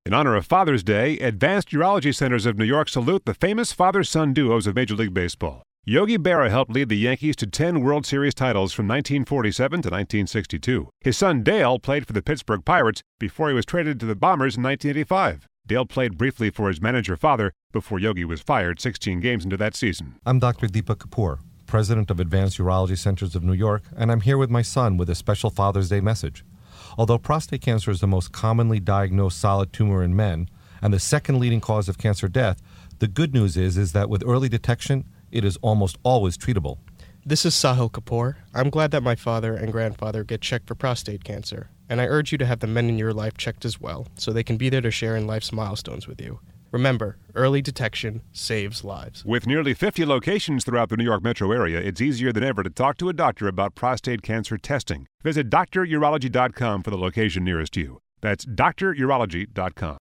In honor of Father's Day, Advanced Urology Centers of New York salute the famous father-son duos of Major League Baseball. Yogi Berra helped lead the Yankees to 10 World Series titles from 1947 to 1962. His son Dale played for the Pittsburgh Pirates before he was traded to the Bombers in 1985. Dale played briefly for his manager father before Yogi was fired 16 games into that season. I'm Dr. Deepak Kapoor, president of Advanced Urology Centers of New York, and I'm here with my son with a special Father's Day message. Although prostate cancer is the most commonly diagnosed solid tumor in men and the second leading cause of cancer death, the good news is that with early detection, it is almost always treatable. This is Sahil Kapoor. I'm glad that my father and grandfather get checked for prostate cancer, and I urge you to have the men in your life checked as well, so they can be there to share in life's milestones with you. Remember, early detection saves lives. With nearly 50 locations throughout the New York metro area, it's easier than ever to talk to a doctor about prostate cancer testing. Visit drurology.com for the location nearest you. That's drurology.com.